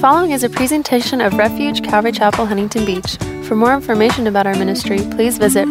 following is a presentation of Refuge Calvary Chapel, Huntington Beach. For more information about our ministry, please visit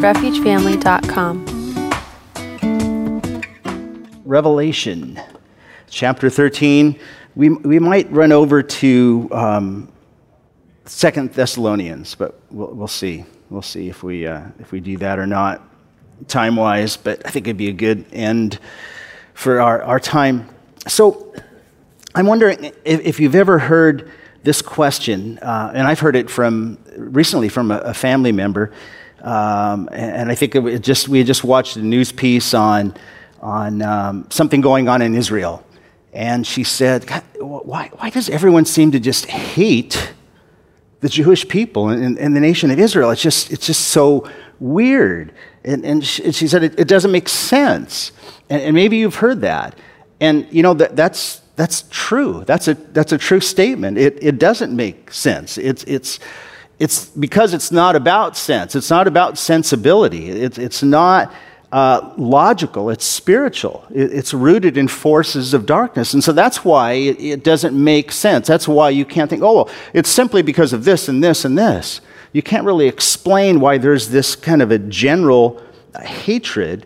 refugefamily.com. Revelation, chapter 13. We might run over to 2 Thessalonians, but we'll see. We'll see if we do that or not, time-wise. But I think it'd be a good end for our time. So I'm wondering if you've ever heard this question, and I've heard it recently from a family member, and I think we had just watched a news piece on something going on in Israel, and she said, why does everyone seem to just hate the Jewish people and the nation of Israel? It's just so weird, and she said it doesn't make sense, and maybe you've heard that, and you know that's true. That's a true statement. It doesn't make sense. It's because it's not about sense. It's not about sensibility. It's not logical. It's spiritual. It's rooted in forces of darkness, and so that's why it doesn't make sense. That's why you can't think, oh, well, it's simply because of this and this and this. You can't really explain why there's this kind of a general hatred,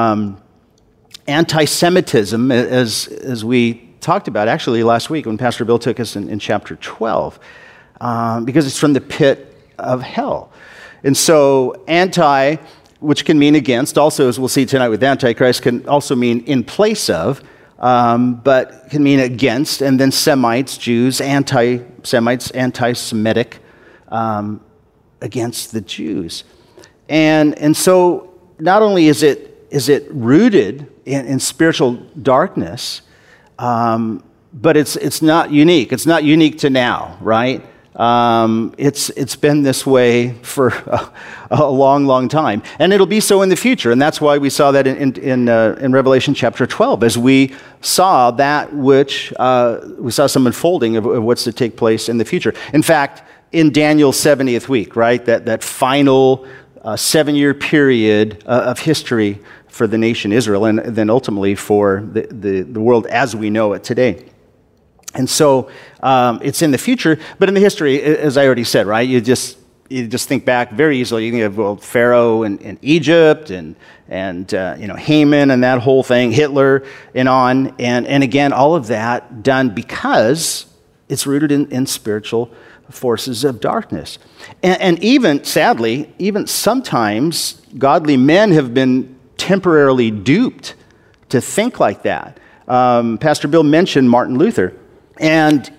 anti-Semitism, as we talked about actually last week when Pastor Bill took us in chapter 12, because it's from the pit of hell. And so anti, which can mean against, also as we'll see tonight with Antichrist, can also mean in place of, but can mean against, and then Semites, Jews, anti-Semites, anti-Semitic, against the Jews. And so not only is it rooted in spiritual darkness, but it's not unique. It's not unique to now, right? It's been this way for a long, long time, and it'll be so in the future. And that's why we saw that in Revelation chapter 12, as we saw that which we saw some unfolding of what's to take place in the future. In fact, in Daniel's 70th week, right, that final 7-year period of history for the nation Israel, and then ultimately for the world as we know it today. And so it's in the future, but in the history, as I already said, right, you just think back very easily. You have Pharaoh in Egypt, and Haman and that whole thing, Hitler and on, and again, all of that done because it's rooted in spiritual forces of darkness. And even, sadly, even sometimes godly men have been temporarily duped to think like that. Pastor Bill mentioned Martin Luther, and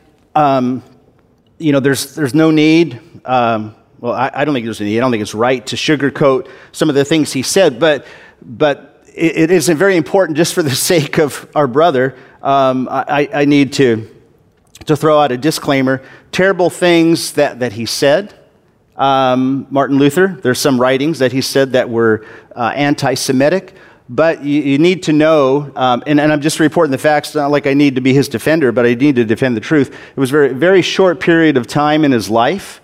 there's no need. I don't think there's a need. I don't think it's right to sugarcoat some of the things he said, but it is very important, just for the sake of our brother. I need to throw out a disclaimer. Terrible things that he said. Martin Luther, there's some writings that he said that were anti-Semitic, but you need to know, and I'm just reporting the facts, not like I need to be his defender, but I need to defend the truth. It was a very, very short period of time in his life,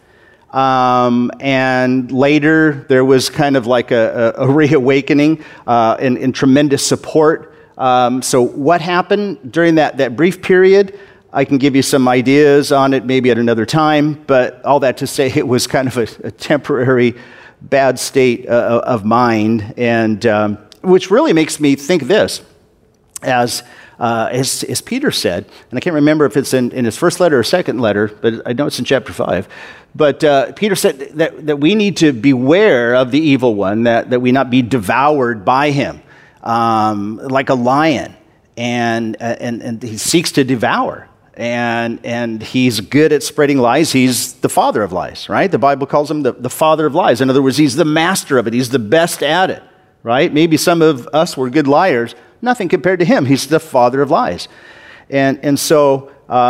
and later there was kind of like a reawakening and tremendous support. So what happened during that brief period? I can give you some ideas on it maybe at another time, but all that to say, it was kind of a temporary bad state of mind, and which really makes me think this, as Peter said, and I can't remember if it's in his first letter or second letter, but I know it's in chapter 5, but Peter said that we need to beware of the evil one, that we not be devoured by him, like a lion, and he seeks to devour. And he's good at spreading lies. He's the father of lies, right? The Bible calls him the father of lies. In other words, he's the master of it. He's the best at it, right? Maybe some of us were good liars. Nothing compared to him. He's the father of lies. And so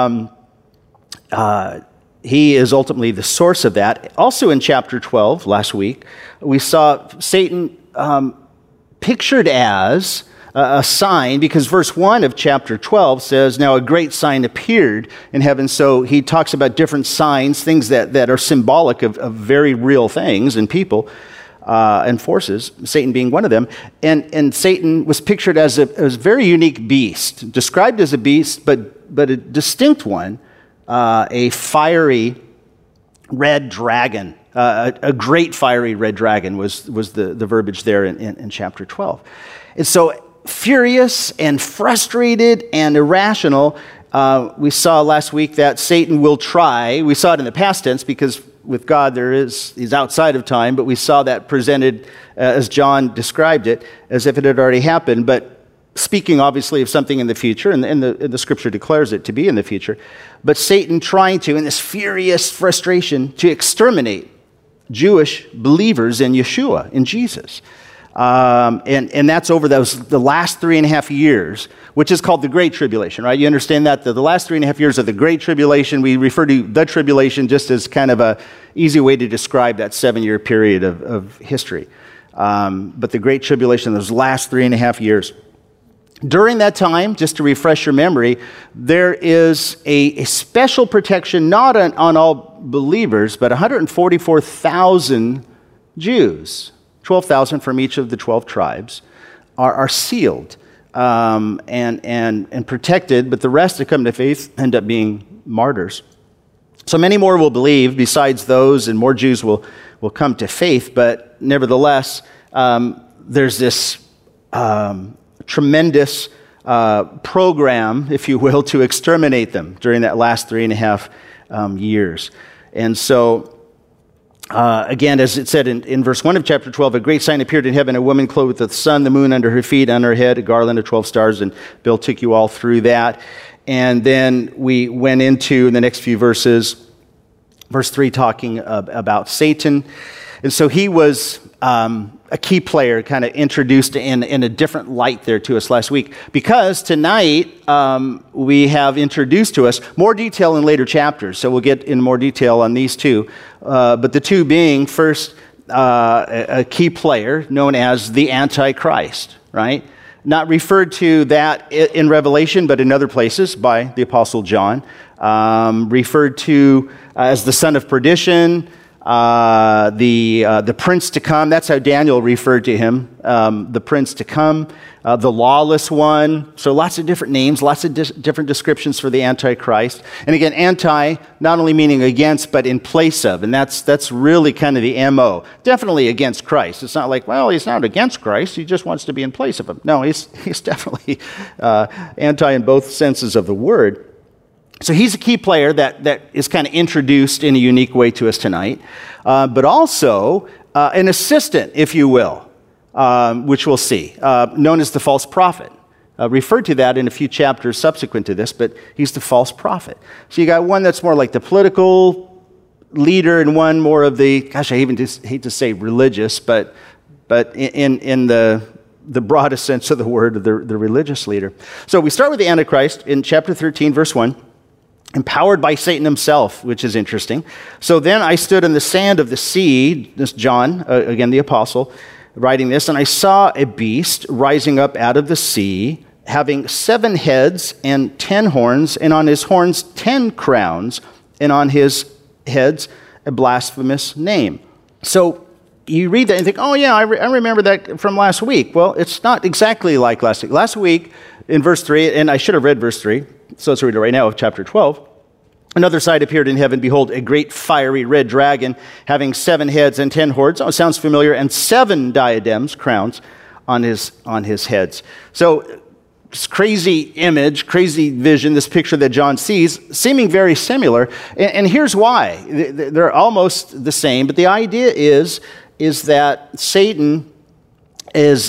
he is ultimately the source of that. Also in chapter 12, last week, we saw Satan pictured as a sign, because verse 1 of chapter 12 says, now a great sign appeared in heaven. So he talks about different signs, things that are symbolic of very real things and people and forces, Satan being one of them. And Satan was pictured as a very unique beast, described as a beast, but a distinct one, a fiery red dragon. A great fiery red dragon was the verbiage there in chapter 12. And so furious and frustrated and irrational, we saw last week that Satan will try. We saw it in the past tense because with God he's outside of time, but we saw that presented as John described it, as if it had already happened, but speaking obviously of something in the future, and the scripture declares it to be in the future, but Satan trying to, in this furious frustration, to exterminate Jewish believers in Yeshua, in Jesus. And that's over the last 3.5 years, which is called the Great Tribulation, right? You understand that? The last 3.5 years of the Great Tribulation, we refer to the tribulation just as kind of a easy way to describe that 7-year period of history. But the Great Tribulation, those last 3.5 years. During that time, just to refresh your memory, there is a special protection, not on all believers, but 144,000 Jews, 12,000 from each of the 12 tribes, are sealed and protected, but the rest that come to faith end up being martyrs. So many more will believe besides those, and more Jews will come to faith, but nevertheless, there's this tremendous program, if you will, to exterminate them during that last 3.5 years. And so, again, as it said in verse 1 of chapter 12, a great sign appeared in heaven, a woman clothed with the sun, the moon under her feet, on her head, a garland of 12 stars, and Bill took you all through that. And then we went into, in the next few verses, verse 3 talking about Satan. And so he was a key player, kind of introduced in a different light there to us last week, because tonight we have introduced to us more detail in later chapters. So we'll get in more detail on these two. But the two being, first, a key player known as the Antichrist, right? Not referred to that in Revelation, but in other places by the Apostle John. Referred to as the son of perdition, the prince to come. That's how Daniel referred to him, the prince to come, the lawless one. So lots of different names, lots of different descriptions for the Antichrist. And again, anti, not only meaning against, but in place of. And that's really kind of the MO. Definitely against Christ. It's not like, well, he's not against Christ. He just wants to be in place of him. No, he's definitely anti in both senses of the word. So he's a key player that is kind of introduced in a unique way to us tonight, but also an assistant, if you will, which we'll see, known as the false prophet. Referred to that in a few chapters subsequent to this, but he's the false prophet. So you got one that's more like the political leader and one more of the, gosh, I even just hate to say religious, but in the broadest sense of the word, the religious leader. So we start with the Antichrist in chapter 13, verse 1. Empowered by Satan himself, which is interesting. So then I stood in the sand of the sea, this John, again the apostle, writing this, and I saw a beast rising up out of the sea, having 7 heads and 10 horns, and on his horns 10 crowns, and on his heads a blasphemous name. So you read that and think, oh yeah, I remember that from last week. Well, it's not exactly like last week. Last week in verse 3, and I should have read verse 3, so let's read it right now of chapter 12. Another sight appeared in heaven. Behold, a great fiery red dragon, having 7 heads and 10 horns. Oh, it sounds familiar. And 7 diadems, crowns, on his heads. So this crazy image, crazy vision, this picture that John sees, seeming very similar. And here's why. They're almost the same. But the idea is that Satan is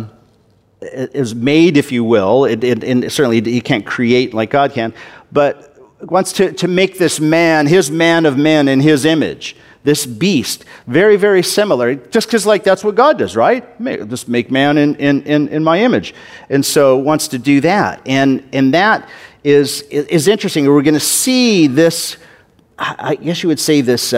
made, if you will, and certainly he can't create like God can, but wants to make this man, his man of men in his image, this beast, very, very similar, just because like that's what God does, right? Just make man in my image. And so wants to do that. And that is interesting. We're going to see this, I guess you would say this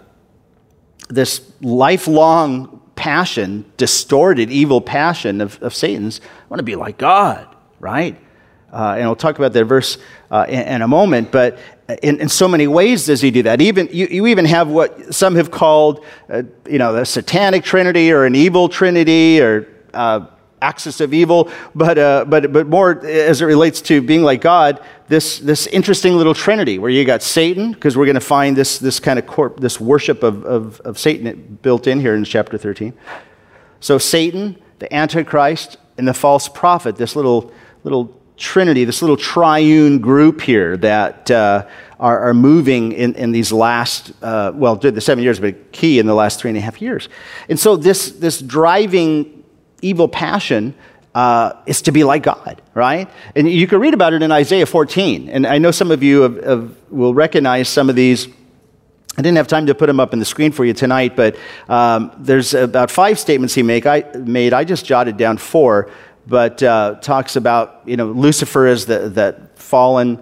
lifelong passion, distorted, evil passion of Satan's. I want to be like God, right? And we'll talk about that verse in a moment, but in so many ways does he do that. Even you even have what some have called, the satanic trinity or an evil trinity, or axis of evil, but more as it relates to being like God, this interesting little trinity where you got Satan, because we're going to find this kind of this worship of Satan built in here in chapter 13. So Satan, the Antichrist, and the false prophet, this little trinity, this little triune group here that are moving in these last, the 7 years, but key in the last 3.5 years. And so this driving evil passion is to be like God, right? And you can read about it in Isaiah 14. And I know some of you will recognize some of these. I didn't have time to put them up on the screen for you tonight, but there's about 5 statements he made. I just jotted down 4, but talks about Lucifer as that fallen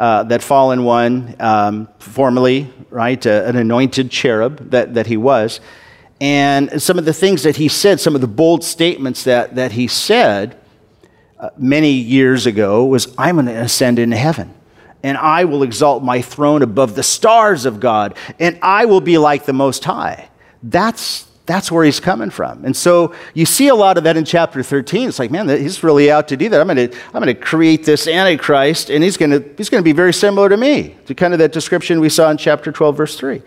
one, formerly, right, an anointed cherub that he was. And some of the things that he said, some of the bold statements that he said many years ago was, I'm going to ascend into heaven, and I will exalt my throne above the stars of God, and I will be like the Most High. That's where he's coming from. And so you see a lot of that in chapter 13. It's like, man, he's really out to do that. I'm going to create this Antichrist, and he's going to be very similar to me, to kind of that description we saw in chapter 12, verse 3.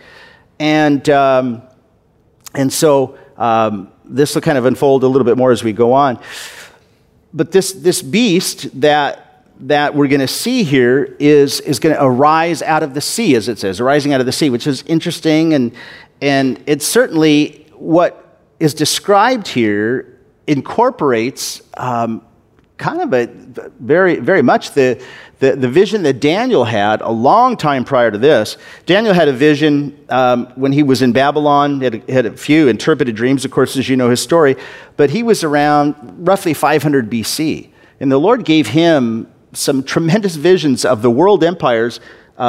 And so this will kind of unfold a little bit more as we go on. But this beast that we're going to see here is going to arise out of the sea, as it says, arising out of the sea, which is interesting. And it's certainly what is described here incorporates kind of a very, very much the vision that Daniel had a long time prior to this. Daniel had a vision when he was in Babylon. He had a few interpreted dreams, of course, as you know his story. But he was around roughly 500 BC. And the Lord gave him some tremendous visions of the world empires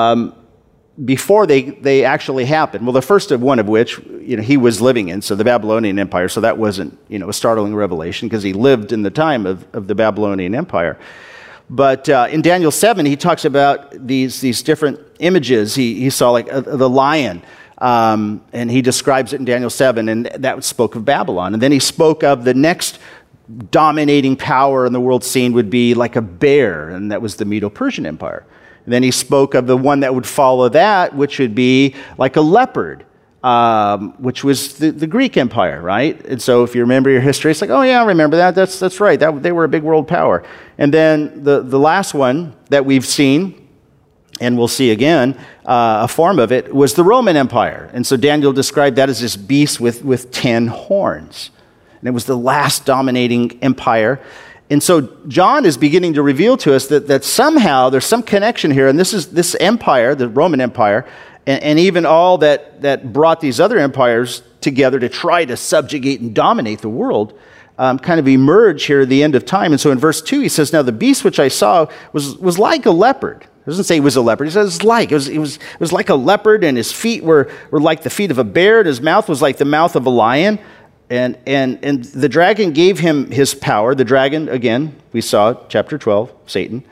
before they actually happened. Well, the first of one of which he was living in, so the Babylonian Empire. So that wasn't a startling revelation because he lived in the time of the Babylonian Empire. But in Daniel 7, he talks about these different images. He saw like the lion, and he describes it in Daniel 7, and that spoke of Babylon. And then he spoke of the next dominating power in the world scene would be like a bear, and that was the Medo-Persian Empire. And then he spoke of the one that would follow that, which would be like a leopard, which was the Greek Empire, right? And so if you remember your history, it's like, oh yeah, I remember that. That's right. They were a big world power. And then the last one that we've seen, and we'll see again, a form of it, was the Roman Empire. And so Daniel described that as this beast with 10 horns. And it was the last dominating empire. And so John is beginning to reveal to us that somehow there's some connection here, and this empire, the Roman Empire, and even all that brought these other empires together to try to subjugate and dominate the world, kind of emerge here at the end of time. And so in verse 2, he says, now the beast which I saw was like a leopard. It doesn't say he was a leopard. He says it was like a leopard, and his feet were like the feet of a bear, and his mouth was like the mouth of a lion. And the dragon gave him his power. The dragon, again, we saw chapter 12, Satan.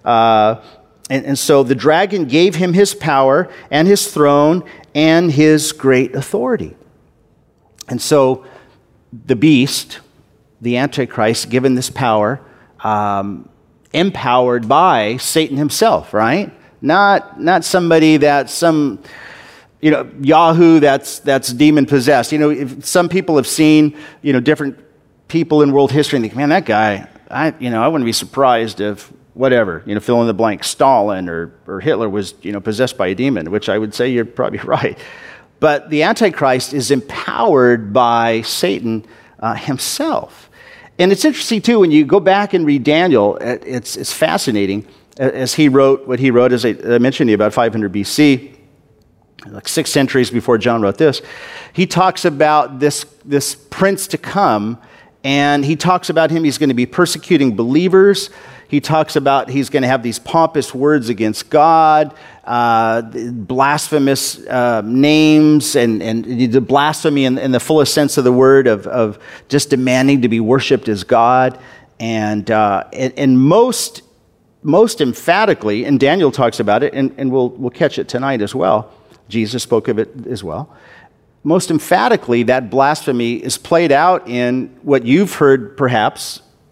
And so the dragon gave him his power and his throne and his great authority. And so the beast, the Antichrist, given this power, empowered by Satan himself, right? Not somebody that's some Yahoo that's demon possessed. If some people have seen, different people in world history and think, man, that guy, I wouldn't be surprised if whatever, fill in the blank, Stalin or Hitler was, possessed by a demon, which I would say you're probably right. But the Antichrist is empowered by Satan himself. And it's interesting too, when you go back and read Daniel, it's fascinating as he wrote what he wrote, as I mentioned to you, about 500 BC, like 6 centuries before John wrote this. He talks about this prince to come, and he talks about him. He's going to be persecuting believers. He talks about he's going to have these pompous words against God, blasphemous names, and the blasphemy in the fullest sense of the word of just demanding to be worshipped as God. And most emphatically, and Daniel talks about it, and we'll catch it tonight as well. Jesus spoke of it as well. Most emphatically, that blasphemy is played out in what you've heard perhaps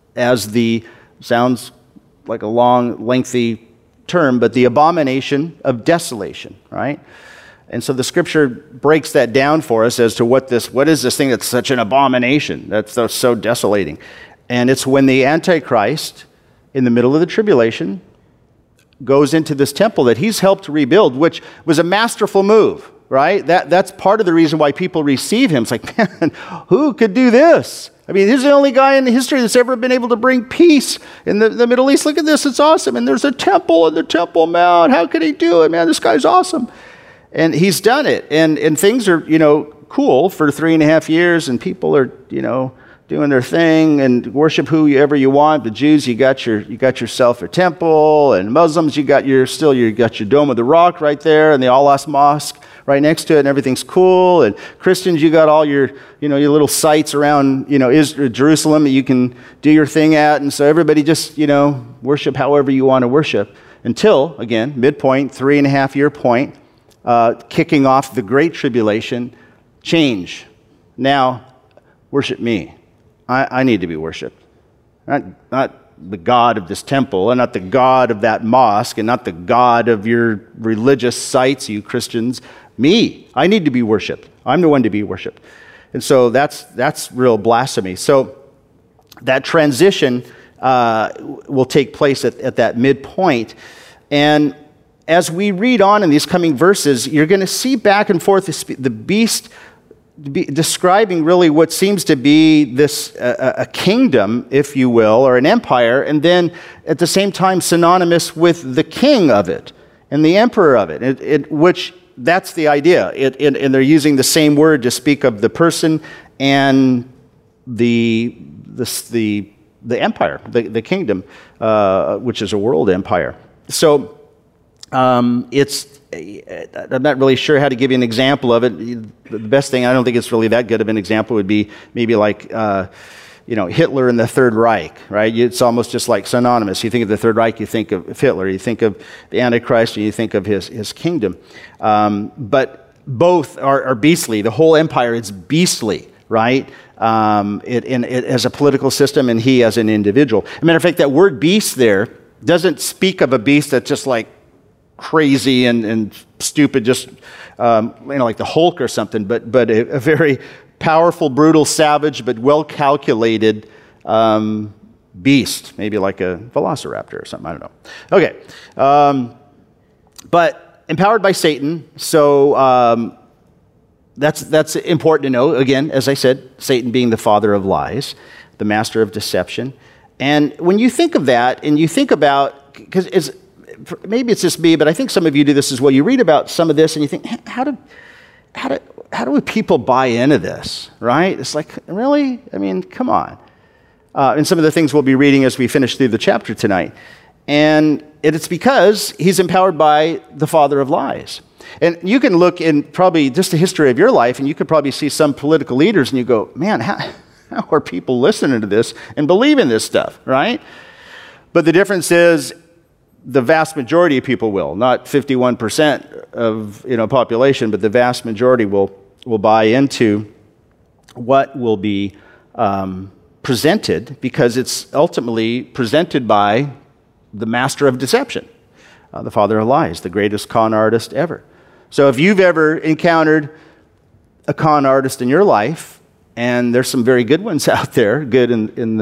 as sounds like a long, lengthy term, but the abomination of desolation, right? And so the scripture breaks that down for us as to what is this thing that's such an abomination, that's so desolating. And it's when the Antichrist, in the middle of the tribulation, goes into this temple that he's helped to rebuild, which was a masterful move, right? That's part of the reason why people receive him. It's like, man, who could do this? I mean, he's the only guy in history that's ever been able to bring peace in the Middle East. Look at this, it's awesome. And there's a temple in the Temple Mount. How could he do it? Man, this guy's awesome. And he's done it. And things are, cool for 3.5 years, and people are, doing their thing and worship whoever you want. The Jews, you got yourself a temple, and Muslims, you got your Dome of the Rock right there, and the Al-Aqsa Mosque right next to it, and everything's cool. And Christians, you got all your your little sites around Israel, Jerusalem that you can do your thing at, and so everybody just worship however you want to worship until, again, midpoint, 3.5 year point, kicking off the Great Tribulation, change. Now, worship me. I need to be worshipped. Not the God of this temple, and not the God of that mosque, and not the God of your religious sites, you Christians. Me. I need to be worshipped. I'm the one to be worshipped. And so that's real blasphemy. So that transition will take place at that midpoint. And as we read on in these coming verses, you're going to see back and forth the beast describing really what seems to be this a kingdom, if you will, or an empire, and then at the same time synonymous with the king of it and the emperor of it, which that's the idea. And they're using the same word to speak of the person and the empire, the kingdom, which is a world empire. So I'm not really sure how to give you an example of it. The best thing, I don't think it's really that good of an example, would be maybe like, Hitler and the Third Reich, right? It's almost just like synonymous. You think of the Third Reich, you think of Hitler. You think of the Antichrist, and you think of his kingdom. But both are beastly. The whole empire is beastly, right? It as a political system, and he as an individual. As a matter of fact, that word beast there doesn't speak of a beast that's just like crazy and stupid, just like the Hulk or something, but a very powerful, brutal, savage, but well-calculated beast, maybe like a velociraptor or something, I don't know. Okay, but empowered by Satan, so that's important to know. Again, as I said, Satan being the father of lies, the master of deception. And when you think of that, and you think about, because maybe it's just me, but I think some of you do this as well. You read about some of this and you think, how do people buy into this, right? It's like, really? I mean, come on. And some of the things we'll be reading as we finish through the chapter tonight. And it's because he's empowered by the father of lies. And you can look in probably just the history of your life, and you could probably see some political leaders, and you go, man, how are people listening to this and believing this stuff, right? But the difference is, the vast majority of people will, not 51% of population, but the vast majority will buy into what will be presented, because it's ultimately presented by the master of deception, the father of lies, the greatest con artist ever. So if you've ever encountered a con artist in your life, and there's some very good ones out there, good in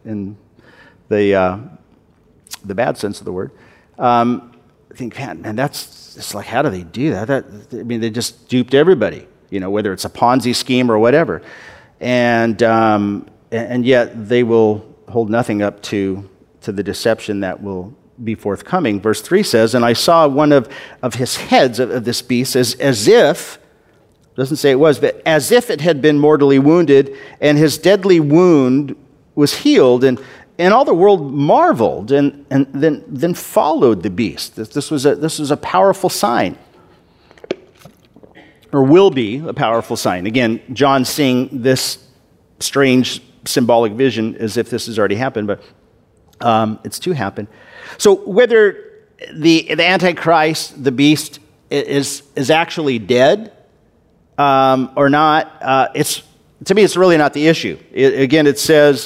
the bad sense of the word, I think, man, that's just like, how do they do that? They just duped everybody, whether it's a Ponzi scheme or whatever, and yet they will hold nothing up to the deception that will be forthcoming. Verse 3 says, and I saw one of his heads of this beast as if, doesn't say it was, but as if it had been mortally wounded, and his deadly wound was healed, and all the world marveled, and then followed the beast. This was a powerful sign, or will be a powerful sign. Again, John's seeing this strange symbolic vision as if this has already happened, but it's to happen. So whether the Antichrist, the beast, is actually dead or not, to me, it's really not the issue. Again, it says,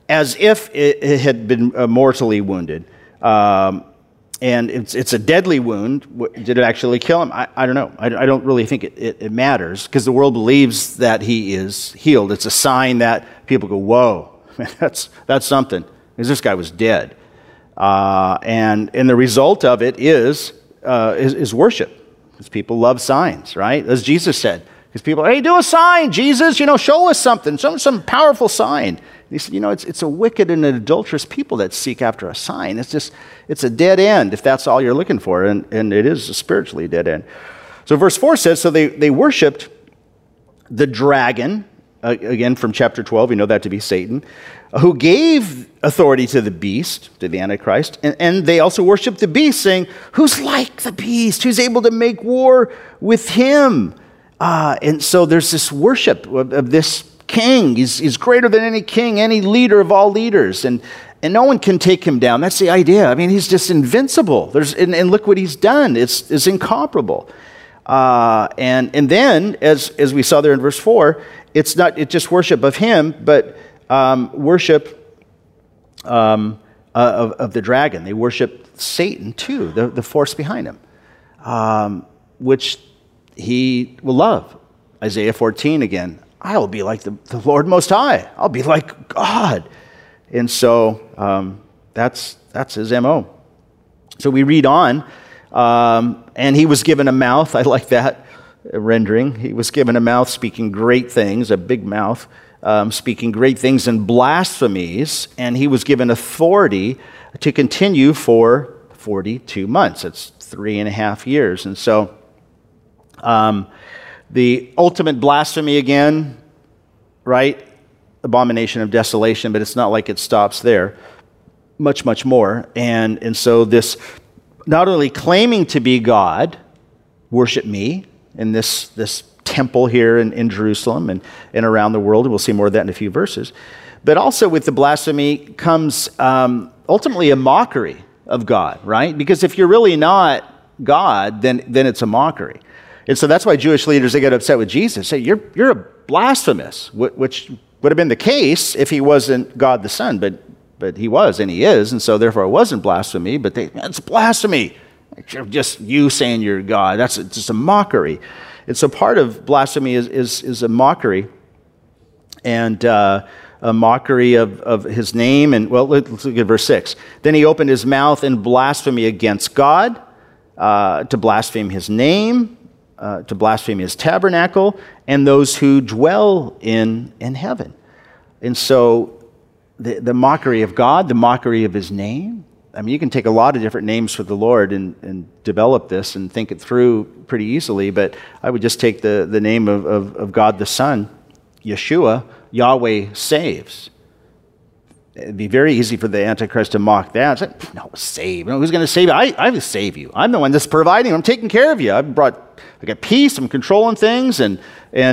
as if it had been mortally wounded. And it's a deadly wound. Did it actually kill him? I don't know. I don't really think it matters, because the world believes that he is healed. It's a sign that people go, whoa, man, that's something, because this guy was dead. And the result of it is worship, because people love signs, right? As Jesus said, because people, hey, do a sign, Jesus, show us something, some powerful sign. And he said, it's a wicked and an adulterous people that seek after a sign. It's a dead end if that's all you're looking for, and it is a spiritually dead end. So verse 4 says, so they worshipped the dragon, again from chapter 12, we know that to be Satan, who gave authority to the beast, to the Antichrist, and they also worshipped the beast, saying, who's like the beast, who's able to make war with him? And so there's this worship of this king. He's greater than any king, any leader of all leaders, and no one can take him down. That's the idea. I mean, he's just invincible. And look what he's done. It's incomparable. And then, as we saw there in verse 4, it's just worship of him, but worship of the dragon. They worship Satan too, the force behind him, which he will love. Isaiah 14 again. I will be like the Lord Most High. I'll be like God. And so that's his MO. So we read on, and he was given a mouth. I like that rendering. He was given a mouth speaking great things, a big mouth, speaking great things and blasphemies, and he was given authority to continue for 42 months. It's 3.5 years. And so the ultimate blasphemy again, right? Abomination of desolation, but it's not like it stops there. Much, much more. And so this, not only claiming to be God, worship me in this temple here in Jerusalem and around the world, and we'll see more of that in a few verses, but also with the blasphemy comes ultimately a mockery of God, right? Because if you're really not God, then it's a mockery. And so that's why Jewish leaders, they get upset with Jesus, say, you're a blasphemous, which would have been the case if he wasn't God the Son, but he was and he is, and so therefore it wasn't blasphemy, but it's blasphemy. Just you saying you're God, that's just a mockery. And so part of blasphemy is a mockery, and a mockery of his name. And well, let's look at verse 6. Then he opened his mouth in blasphemy against God, to blaspheme his name, to blaspheme his tabernacle, and those who dwell in heaven. And so the mockery of God, the mockery of his name. I mean, you can take a lot of different names for the Lord and develop this and think it through pretty easily, but I would just take the name of God the Son, Yeshua, Yahweh saves. It'd be very easy for the Antichrist to mock that. It's like, no, save. No, who's going to save you? I will save you. I'm the one that's providing. I'm taking care of you. I got peace. I'm controlling things. And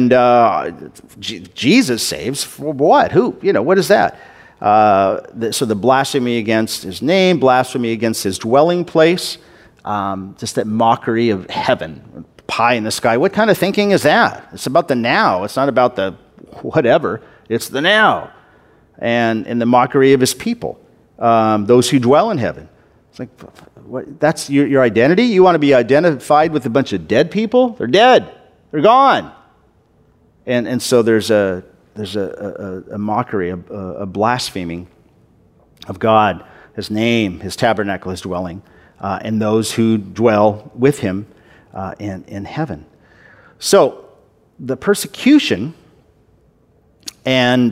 Jesus saves for what? Who? What is that? So the blasphemy against his name, blasphemy against his dwelling place, just that mockery of heaven, pie in the sky. What kind of thinking is that? It's about the now. It's not about the whatever. It's the now. And the mockery of his people, those who dwell in heaven. It's like, what, that's your identity? You want to be identified with a bunch of dead people? They're dead. They're gone. And so there's a mockery, a blaspheming of God, his name, his tabernacle, his dwelling, and those who dwell with him in heaven. So the persecution and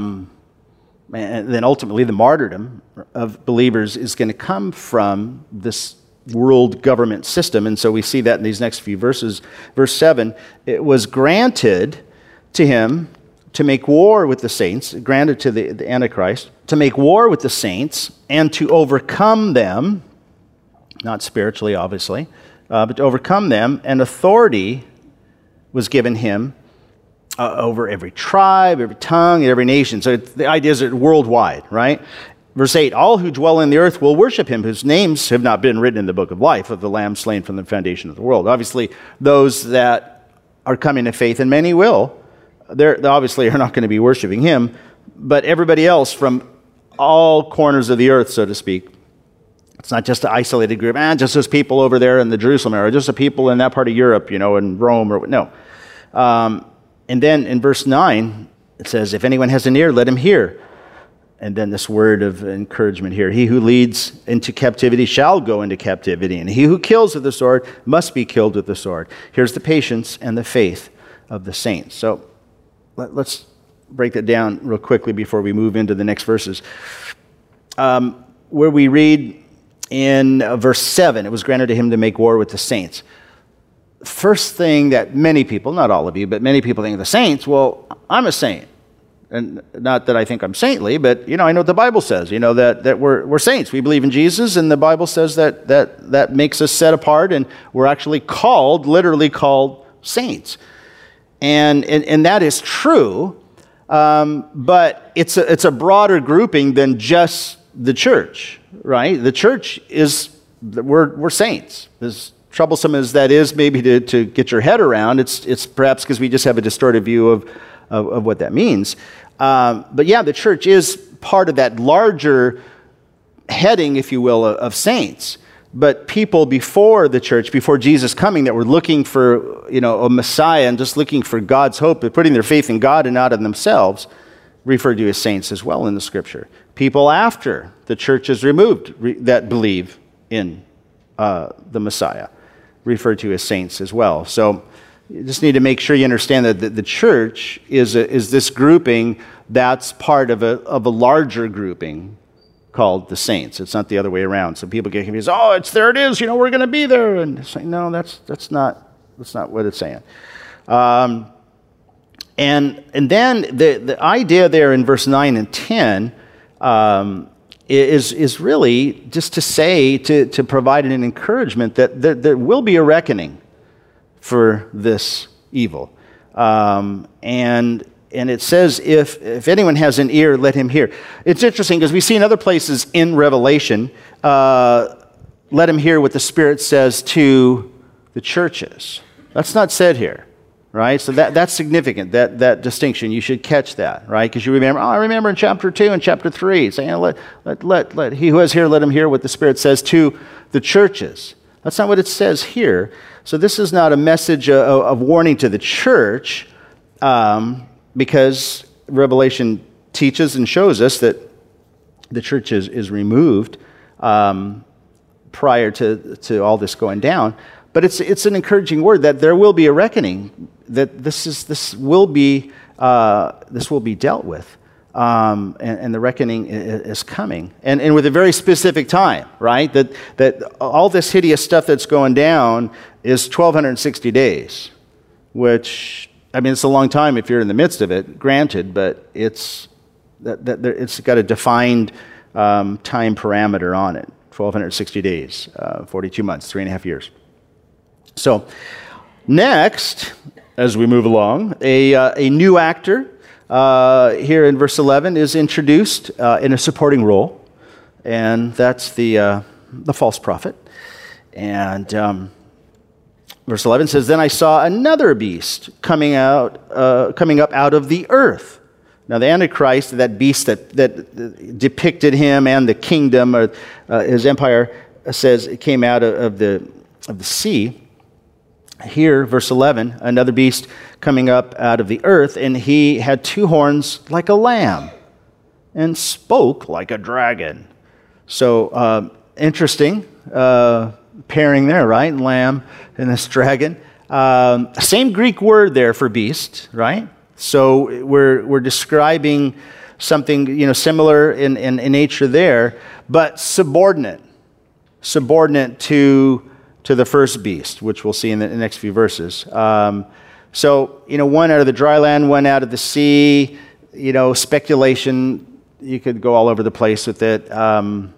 then ultimately the martyrdom of believers is going to come from this world government system. And so we see that in these next few verses. Verse 7, it was granted to him to make war with the saints, granted to the Antichrist, to make war with the saints and to overcome them, not spiritually, obviously, but to overcome them, and authority was given him over every tribe, every tongue, and every nation. So the idea is that worldwide, right? Verse 8, all who dwell in the earth will worship him, whose names have not been written in the book of life of the Lamb slain from the foundation of the world. Obviously, those that are coming to faith, and many will, they obviously are not going to be worshiping him, but everybody else from all corners of the earth, so to speak. It's not just an isolated group, just those people over there in the Jerusalem area, or just the people in that part of Europe, in Rome, or no. And then in verse 9, it says, if anyone has an ear, let him hear. And then this word of encouragement here, he who leads into captivity shall go into captivity, and he who kills with the sword must be killed with the sword. Here's the patience and the faith of the saints. So let's break that down real quickly before we move into the next verses. Where we read in verse 7, it was granted to him to make war with the saints. First thing that many people, not all of you, but many people think of the saints, well, I'm a saint. And not that I think I'm saintly, but, I know what the Bible says, that we're saints. We believe in Jesus, and the Bible says that makes us set apart, and we're actually literally called saints. And that is true, but it's a broader grouping than just the church, right? The church we're saints. As troublesome as that is maybe to get your head around, it's perhaps because we just have a distorted view of what that means. But yeah, the church is part of that larger heading, if you will, of saints. But people before the church, before Jesus coming, that were looking for, a Messiah and just looking for God's hope, but putting their faith in God and not in themselves, referred to as saints as well in the Scripture. People after the church is removed that believe in the Messiah, referred to as saints as well. So you just need to make sure you understand that the church is this grouping that's part of a larger grouping called the saints. It's not the other way around. So people get confused. Oh, there it is. We're going to be there. And say, no, that's not what it's saying. And then the idea there in verse 9 and 10 is really just to say, to provide an encouragement that there will be a reckoning for this evil. And it says, if anyone has an ear, let him hear. It's interesting because we see in other places in Revelation, let him hear what the Spirit says to the churches. That's not said here, right? So that's significant, that distinction. You should catch that, right? Because you remember, I remember in chapter 2 and chapter 3, saying, let he who has ear, let him hear what the Spirit says to the churches. That's not what it says here. So this is not a message of warning to the church, because Revelation teaches and shows us that the church is removed prior to all this going down. But it's an encouraging word that there will be a reckoning, that this will be dealt with, and the reckoning is coming, and with a very specific time, right? That all this hideous stuff that's going down is 1,260 days, which, it's a long time if you're in the midst of it, granted, but it's got a defined time parameter on it, 1,260 days, 42 months, 3.5 years. So next, as we move along, a new actor here in verse 11 is introduced in a supporting role, and that's the false prophet. And verse 11 says, "Then I saw another beast coming up out of the earth." Now the Antichrist, that beast that depicted him and the kingdom, or his empire, says it came out of the sea. Here, verse 11, another beast coming up out of the earth, and he had 2 horns like a lamb and spoke like a dragon. So interesting pairing there, right? Lamb and this dragon. Same Greek word there for beast, right? So we're describing something similar in nature there, but subordinate to the first beast, which we'll see in the next few verses. So one out of the dry land, one out of the sea. Speculation. You could go all over the place with it. I'm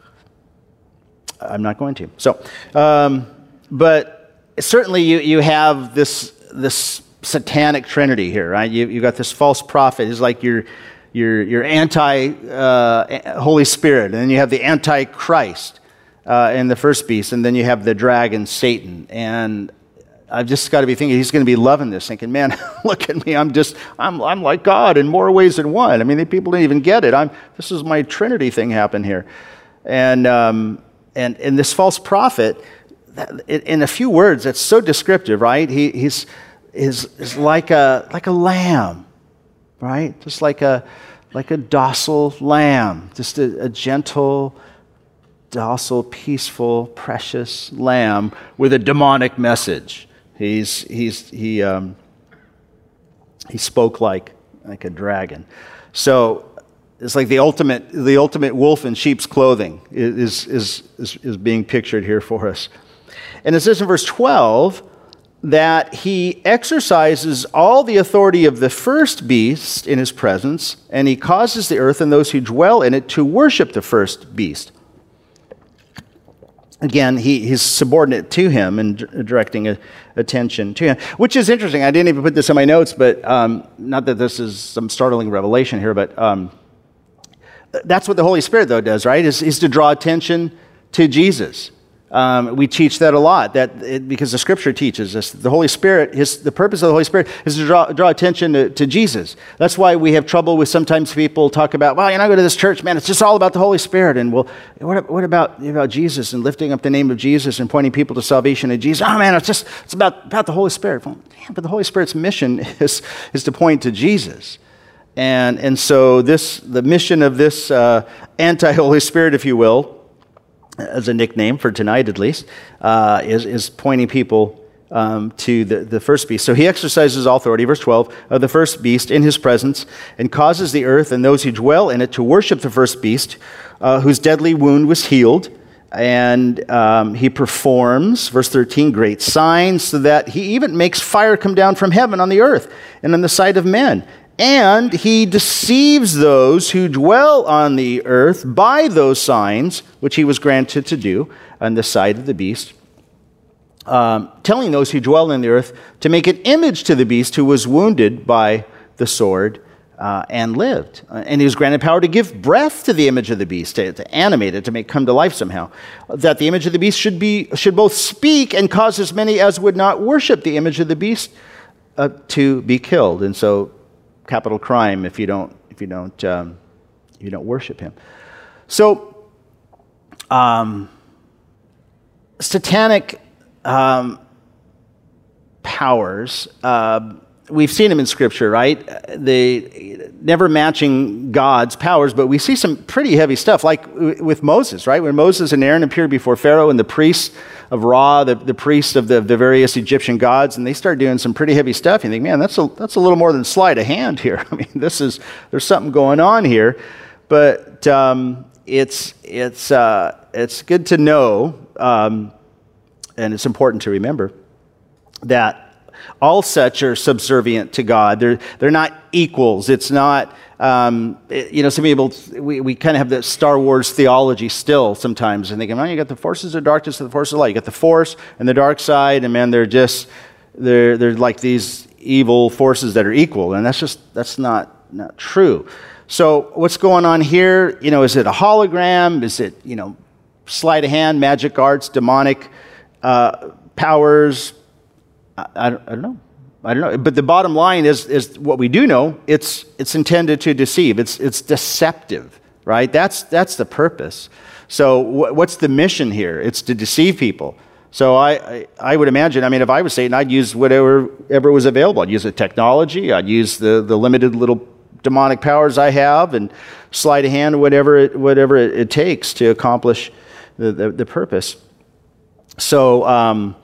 not going to. So, but certainly you have this satanic trinity here, right? You've got this false prophet. He's like your anti Holy Spirit, and then you have the Antichrist in the first beast, and then you have the dragon, Satan. And I've just got to be thinking he's going to be loving this, thinking, man, look at me. I'm like God in more ways than one. I mean, people didn't even get it. This is my Trinity thing happened here. And this false prophet, in a few words, it's so descriptive, right? He's like a lamb, right? Just like a docile lamb, just a gentle, docile, peaceful, precious lamb with a demonic message. He spoke like a dragon. So it's like the ultimate wolf in sheep's clothing is being pictured here for us. And it says in verse 12 that he exercises all the authority of the first beast in his presence, and he causes the earth and those who dwell in it to worship the first beast. Again, he's subordinate to him and directing attention to him, which is interesting. I didn't even put this in my notes, but not that this is some startling revelation here, but that's what the Holy Spirit, though, does, right? Is to draw attention to Jesus. We teach that a lot, because the Scripture teaches us. The Holy Spirit, the purpose of the Holy Spirit is to draw attention to Jesus. That's why we have trouble with sometimes people talk about, well, I go to this church, man, it's just all about the Holy Spirit. And well, what about Jesus and lifting up the name of Jesus and pointing people to salvation in Jesus? Oh, man, it's about the Holy Spirit. Well, yeah, but the Holy Spirit's mission is to point to Jesus. And so the mission of this anti-Holy Spirit, if you will, as a nickname for tonight at least, is pointing people to the first beast. So he exercises all authority, verse 12, of the first beast in his presence, and causes the earth and those who dwell in it to worship the first beast, whose deadly wound was healed. And he performs, verse 13, great signs, so that he even makes fire come down from heaven on the earth and on the sight of men. And he deceives those who dwell on the earth by those signs, which he was granted to do on the sight of the beast, telling those who dwell on the earth to make an image to the beast who was wounded by the sword and lived. And he was granted power to give breath to the image of the beast, to animate it, to make it come to life somehow. That the image of the beast should both speak and cause as many as would not worship the image of the beast to be killed. And so, capital crime if you don't worship him. So, satanic powers. We've seen them in Scripture, right? They never matching God's powers, but we see some pretty heavy stuff, like with Moses, right? When Moses and Aaron appeared before Pharaoh and the priests of Ra, the priests of the various Egyptian gods, and they start doing some pretty heavy stuff. You think, man, that's a little more than sleight of hand here. I mean, there's something going on here, but it's good to know, and it's important to remember that all such are subservient to God. They're not equals. It's not, some people, we kind of have that Star Wars theology still sometimes, and thinking, you got the forces of darkness and the forces of light. You got the force and the dark side, and man, they're like these evil forces that are equal, and that's not true. So what's going on here? Is it a hologram? Is it, sleight of hand, magic arts, demonic powers? I don't know. But the bottom line is what we do know. It's intended to deceive. It's deceptive, right? That's the purpose. So what's the mission here? It's to deceive people. So I would imagine, if I was Satan, I'd use whatever was available. I'd use the technology. I'd use the limited little demonic powers I have, and sleight of hand, whatever it takes to accomplish the purpose. So.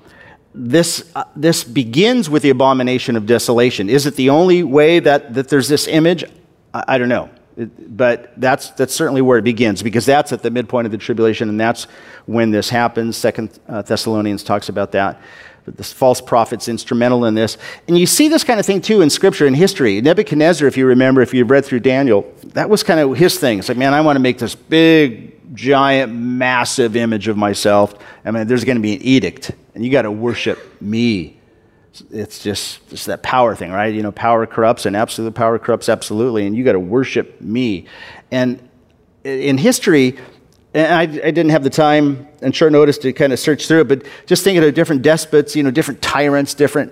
This begins with the abomination of desolation. Is it the only way that there's this image? I don't know. But that's certainly where it begins, because that's at the midpoint of the tribulation, and that's when this happens. 2 Thessalonians talks about that. But this false prophet's instrumental in this. And you see this kind of thing, too, in Scripture and history. Nebuchadnezzar, if you remember, if you've read through Daniel, that was kind of his thing. It's like, man, I want to make this big, giant, massive image of myself. There's going to be an edict, and you got to worship me. It's just that power thing, right? Power corrupts, and absolute power corrupts absolutely, and you got to worship me. And in history, and I didn't have the time and short notice to kind of search through it, but just thinking of different despots, different tyrants, different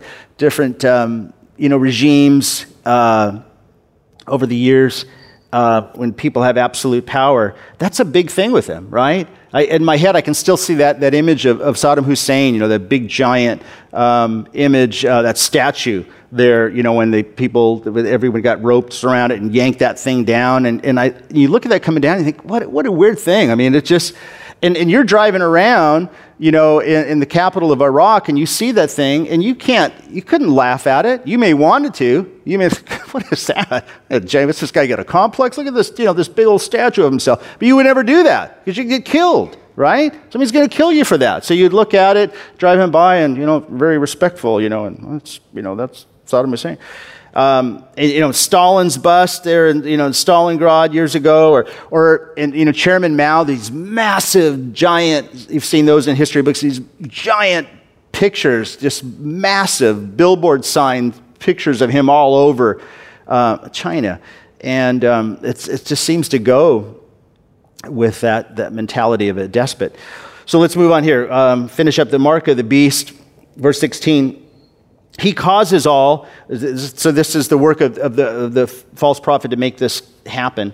regimes over the years, when people have absolute power, that's a big thing with them, right? In my head, I can still see that image of Saddam Hussein, that big giant image, that statue there, when everyone got ropes around it and yanked that thing down. And you look at that coming down and you think, what a weird thing. I mean, it's just, and you're driving around, in the capital of Iraq, and you see that thing, and you couldn't laugh at it. You may wanted to. You may think, what is that? James, this guy got a complex? Look at this, this big old statue of himself. But you would never do that, because you'd get killed, right? Somebody's going to kill you for that. So you'd look at it, driving by, and, very respectful, and that's Saddam Hussein. Stalin's bust there in Stalingrad years ago, or Chairman Mao, these massive, giant, you've seen those in history books, these giant pictures, just massive billboard sign pictures of him all over China. And it just seems to go with that mentality of a despot. So let's move on here. Finish up the mark of the beast, verse 16. He causes all, so this is the work of the false prophet to make this happen,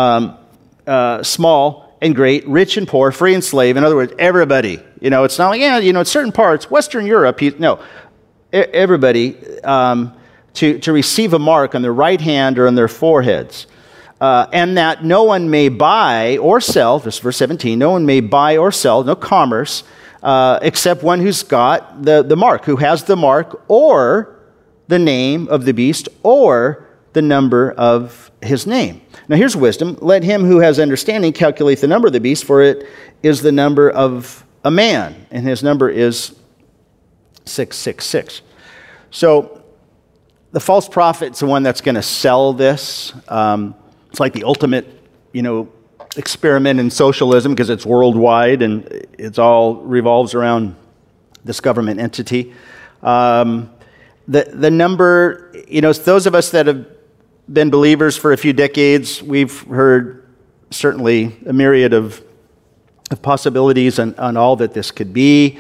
small and great, rich and poor, free and slave. In other words, everybody. It's not like, in certain parts, Western Europe, everybody to receive a mark on their right hand or on their foreheads. And that no one may buy or sell, this is verse 17, no one may buy or sell, no commerce, except one who's got the mark, who has the mark or the name of the beast or the number of his name. Now here's wisdom. Let him who has understanding calculate the number of the beast, for it is the number of a man, and his number is 666. So the false prophet's the one that's going to sell this. It's like the ultimate, experiment in socialism, because it's worldwide and it's all revolves around this government entity. The number, those of us that have been believers for a few decades, we've heard certainly a myriad of possibilities on all that this could be.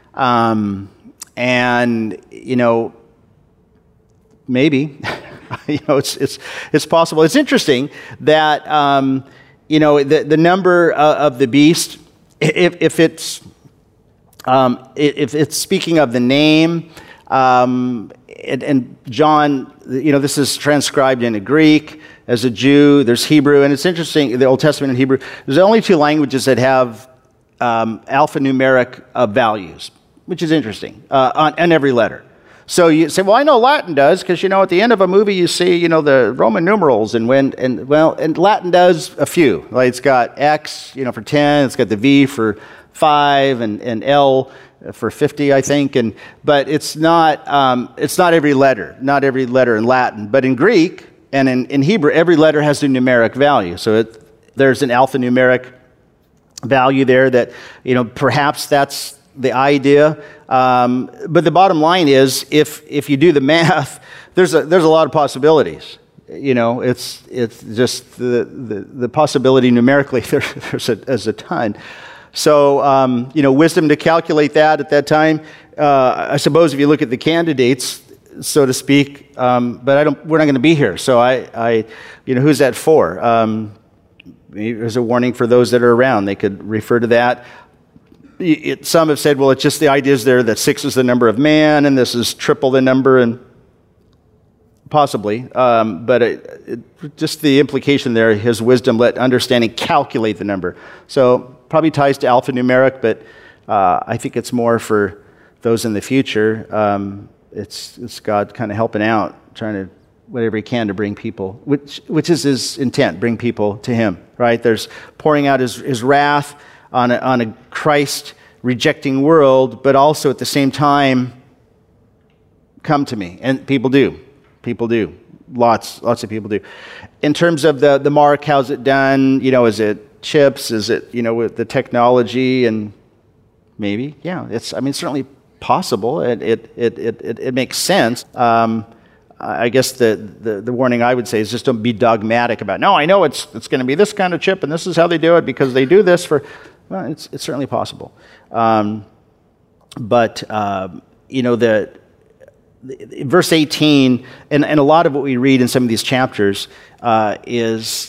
And, maybe, it's possible. It's interesting that, the number of the beast, if it's speaking of the name, and John, this is transcribed into Greek as a Jew. There's Hebrew, and it's interesting. The Old Testament and Hebrew. There's only two languages that have alphanumeric values, which is interesting on every letter. So you say, well, I know Latin does, because, at the end of a movie you see, the Roman numerals, and Latin does a few. Like it's got X, for 10, it's got the V for 5, and L for 50, I think. But it's not every letter in Latin. But in Greek and in Hebrew, every letter has a numeric value. So there's an alphanumeric value there that, perhaps that's the idea. But the bottom line is, if you do the math, there's a lot of possibilities. It's just the possibility numerically. There's a ton. So wisdom to calculate that at that time. I suppose if you look at the candidates, so to speak, but we're not going to be here. So who's that for? There's a warning for those that are around. They could refer to that. Some have said, well, it's just the idea is there that 6 is the number of man, and this is triple the number, and possibly. But just the implication there, his wisdom let understanding calculate the number. So probably ties to alphanumeric, but I think it's more for those in the future. It's God kind of helping out, trying to whatever he can to bring people, which is his intent, bring people to him, right? There's pouring out his wrath on a Christ-rejecting world, but also at the same time, come to me. And people do. Lots of people do. In terms of the mark, how's it done? Is it chips? Is it, with the technology? And maybe, yeah. It's certainly possible. It makes sense. I guess the warning I would say is just don't be dogmatic about, no, I know it's going to be this kind of chip, and this is how they do it because they do this for, well, it's certainly possible. But verse 18, and a lot of what we read in some of these chapters is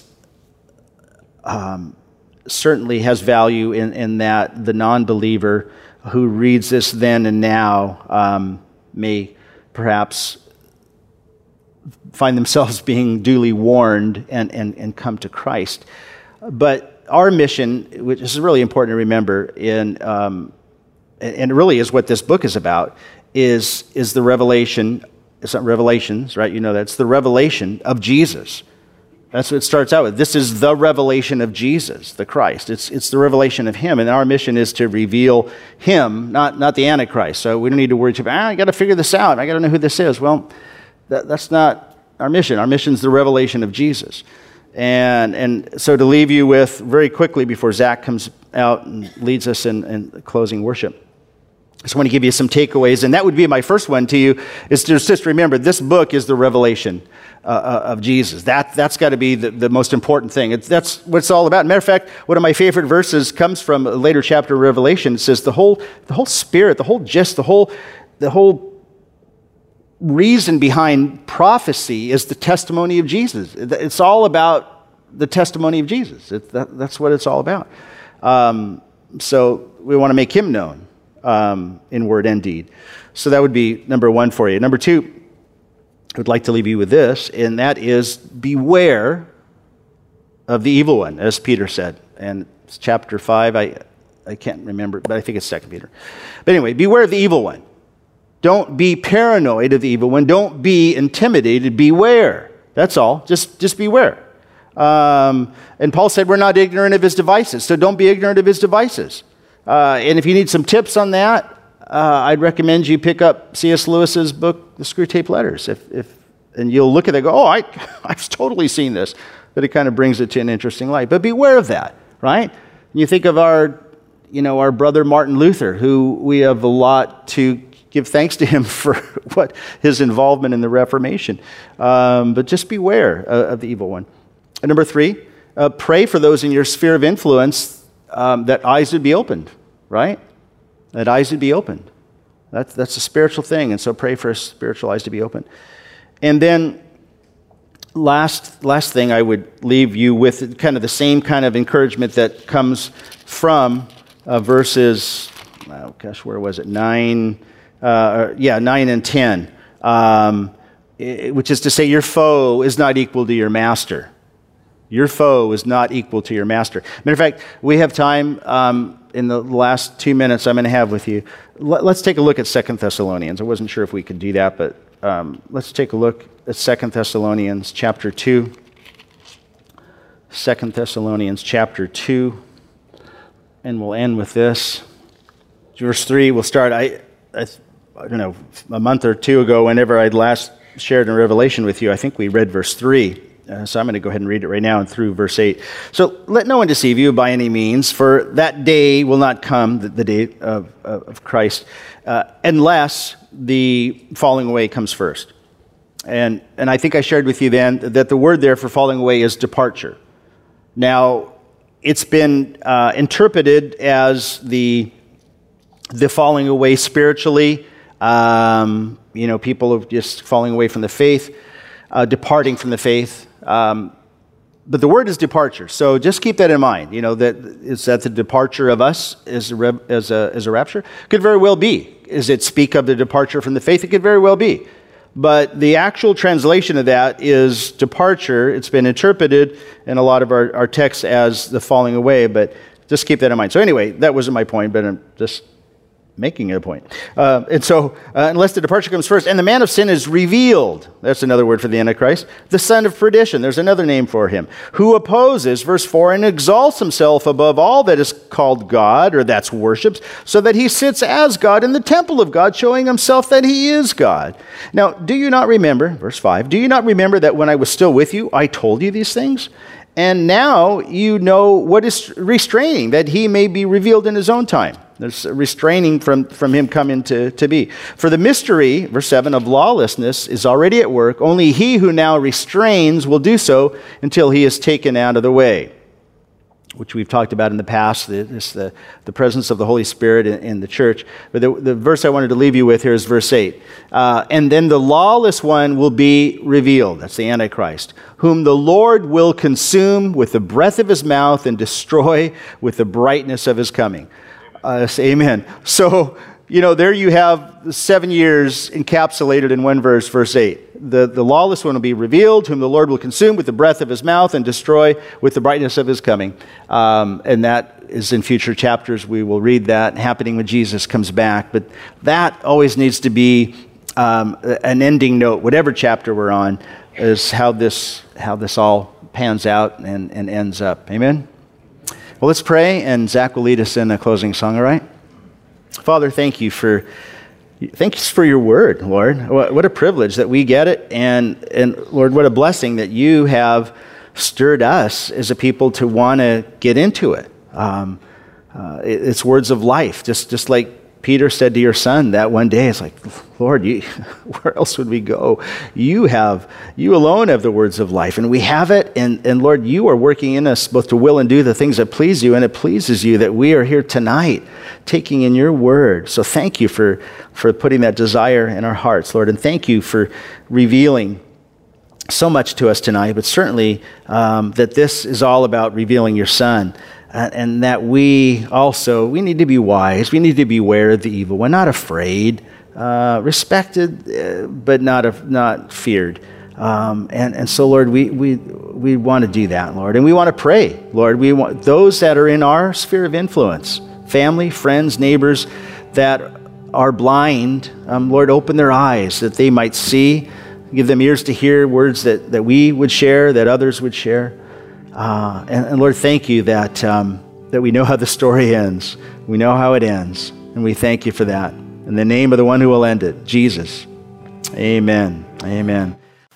certainly has value in that the non-believer who reads this then and now may perhaps find themselves being duly warned and come to Christ. But our mission, which is really important to remember, and it really is what this book is about, is the revelation. It's not Revelations, right? You know that. It's the revelation of Jesus. That's what it starts out with. This is the revelation of Jesus, the Christ. It's the revelation of Him, and our mission is to reveal Him, not the Antichrist. So we don't need to worry about, I got to figure this out. I got to know who this is. Well, that's not our mission. Our mission is the revelation of Jesus. And so to leave you with, very quickly before Zach comes out and leads us in closing worship, I just want to give you some takeaways, and that would be my first one to you, is to just remember this book is the revelation of Jesus. That's got to be the most important thing. That's what it's all about. Matter of fact, one of my favorite verses comes from a later chapter of Revelation. It says the whole spirit, the whole gist, the whole reason behind prophecy is the testimony of Jesus. It's all about the testimony of Jesus. That's what it's all about. So we want to make Him known in word and deed. So that would be number one for you. Number two, I would like to leave you with this, and that is beware of the evil one, as Peter said. And it's chapter 5, I can't remember, but I think it's 2 Peter. But anyway, beware of the evil one. Don't be paranoid of the evil one. Don't be intimidated. Beware. That's all. Just beware. And Paul said we're not ignorant of his devices, so don't be ignorant of his devices. And if you need some tips on that, I'd recommend you pick up C.S. Lewis's book, The Screwtape Letters. And you'll look at it and go, I've totally seen this. But it kind of brings it to an interesting light. But beware of that, right? You think of our brother Martin Luther, who we have a lot to give thanks to him for his involvement in the Reformation. But just beware of the evil one. And number 3, pray for those in your sphere of influence that eyes would be opened, right? That eyes would be opened. That's a spiritual thing, and so pray for spiritual eyes to be opened. And then last thing I would leave you with, kind of the same kind of encouragement that comes from verses, where was it? 9 and 10, which is to say your foe is not equal to your master. Your foe is not equal to your master. Matter of fact, we have time in the last 2 minutes I'm going to have with you. Let's take a look at 2 Thessalonians. I wasn't sure if we could do that, but let's take a look at 2 Thessalonians chapter 2. 2 Thessalonians chapter 2. And we'll end with this. Verse 3, we'll start, I don't know, a month or two ago, whenever I'd last shared in Revelation with you, I think we read verse 3. So I'm going to go ahead and read it right now and through verse 8. So let no one deceive you by any means, for that day will not come, the day of Christ, unless the falling away comes first. And I think I shared with you then that the word there for falling away is departure. Now, it's been interpreted as the falling away spiritually, people of just falling away from the faith, departing from the faith. But the word is departure, so just keep that in mind. Is that the departure of us as a rapture? Could very well be. Does it speak of the departure from the faith? It could very well be. But the actual translation of that is departure. It's been interpreted in a lot of our texts as the falling away, but just keep that in mind. So anyway, that wasn't my point, but I'm just making a point. And so, unless the departure comes first, and the man of sin is revealed, that's another word for the Antichrist, the son of perdition, there's another name for him, who opposes, verse 4, and exalts himself above all that is called God, or that's worshipped, so that he sits as God in the temple of God, showing himself that he is God. Now, do you not remember, verse 5, do you not remember that when I was still with you, I told you these things? And now you know what is restraining, that he may be revealed in his own time. There's a restraining from him coming to be. For the mystery, verse 7, of lawlessness is already at work. Only he who now restrains will do so until he is taken out of the way, which we've talked about in the past, the presence of the Holy Spirit in the church. But the verse I wanted to leave you with here is verse 8. And then the lawless one will be revealed. That's the Antichrist, whom the Lord will consume with the breath of his mouth and destroy with the brightness of his coming. Say amen. So, there you have 7 years encapsulated in one verse, verse 8. The lawless one will be revealed, whom the Lord will consume with the breath of his mouth and destroy with the brightness of his coming. And that is in future chapters. We will read that happening when Jesus comes back. But that always needs to be an ending note, whatever chapter we're on, is how this all pans out and ends up. Amen? Well, let's pray, and Zach will lead us in a closing song, all right? Father, thank you for your word, Lord. What a privilege that we get it, and Lord, what a blessing that you have stirred us as a people to want to get into it. It's words of life, just like Peter said to your son that one day. It's like, Lord, where else would we go? You alone have the words of life, and we have it, and Lord, you are working in us both to will and do the things that please you, and it pleases you that we are here tonight taking in your word. So thank you for putting that desire in our hearts, Lord, and thank you for revealing so much to us tonight, but certainly that this is all about revealing your son. And that we need to be wise. We need to beware of the evil. We're not afraid, respected, but not feared. And so, Lord, we want to do that, Lord. And we want to pray, Lord. We want those that are in our sphere of influence, family, friends, neighbors, that are blind, Lord, open their eyes that they might see. Give them ears to hear words that we would share, that others would share. And Lord, thank you that we know how the story ends. We know how it ends. And we thank you for that. In the name of the one who will end it, Jesus. Amen. Amen.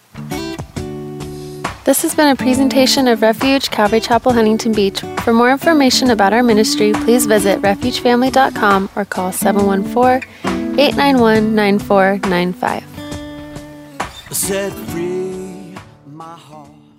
This has been a presentation of Refuge Calvary Chapel, Huntington Beach. For more information about our ministry, please visit refugefamily.com or call 714-891-9495. Set free my heart.